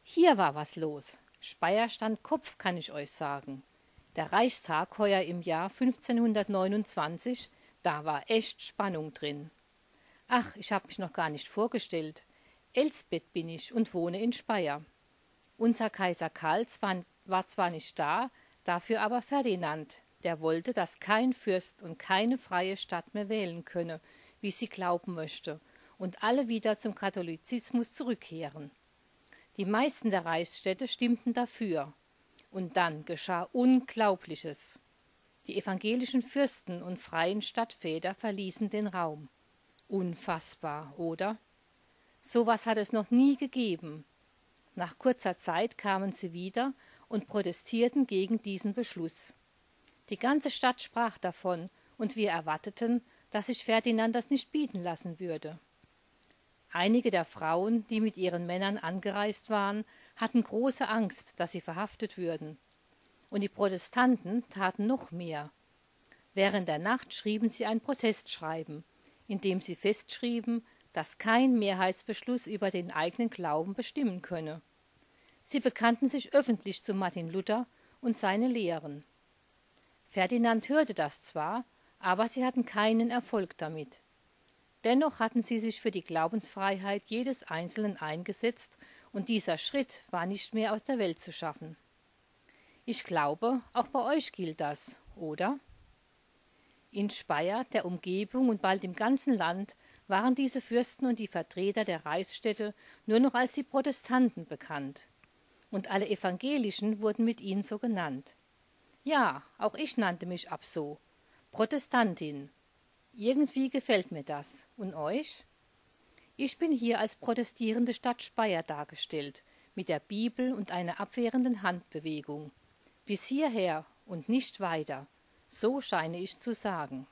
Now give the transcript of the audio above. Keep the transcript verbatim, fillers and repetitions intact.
Hier war was los. Speyer stand Kopf, kann ich euch sagen. Der Reichstag heuer im Jahr fünfzehnhundertneunundzwanzig, da war echt Spannung drin. Ach, ich hab mich noch gar nicht vorgestellt. Elsbeth bin ich und wohne in Speyer. Unser Kaiser Karl zwar, war zwar nicht da, dafür aber Ferdinand, der wollte, dass kein Fürst und keine freie Stadt mehr wählen könne, wie sie glauben möchte, und alle wieder zum Katholizismus zurückkehren. Die meisten der Reichsstädte stimmten dafür. Und dann geschah Unglaubliches. Die evangelischen Fürsten und freien Stadtväter verließen den Raum. Unfassbar, oder? So was hat es noch nie gegeben. Nach kurzer Zeit kamen sie wieder und protestierten gegen diesen Beschluss. Die ganze Stadt sprach davon, und wir erwarteten, dass sich Ferdinand das nicht bieten lassen würde. Einige der Frauen, die mit ihren Männern angereist waren, hatten große Angst, dass sie verhaftet würden. Und die Protestanten taten noch mehr. Während der Nacht schrieben sie ein Protestschreiben, in dem sie festschrieben, dass kein Mehrheitsbeschluss über den eigenen Glauben bestimmen könne. Sie bekannten sich öffentlich zu Martin Luther und seine Lehren. Ferdinand hörte das zwar, aber sie hatten keinen Erfolg damit. Dennoch hatten sie sich für die Glaubensfreiheit jedes Einzelnen eingesetzt, und dieser Schritt war nicht mehr aus der Welt zu schaffen. Ich glaube, auch bei euch gilt das, oder? In Speyer, der Umgebung und bald im ganzen Land waren diese Fürsten und die Vertreter der Reichsstädte nur noch als die Protestanten bekannt. Und alle Evangelischen wurden mit ihnen so genannt. Ja, auch ich nannte mich ab so, Protestantin. Irgendwie gefällt mir das. Und euch? Ich bin hier als protestierende Stadt Speyer dargestellt, mit der Bibel und einer abwehrenden Handbewegung. Bis hierher und nicht weiter, so scheine ich zu sagen.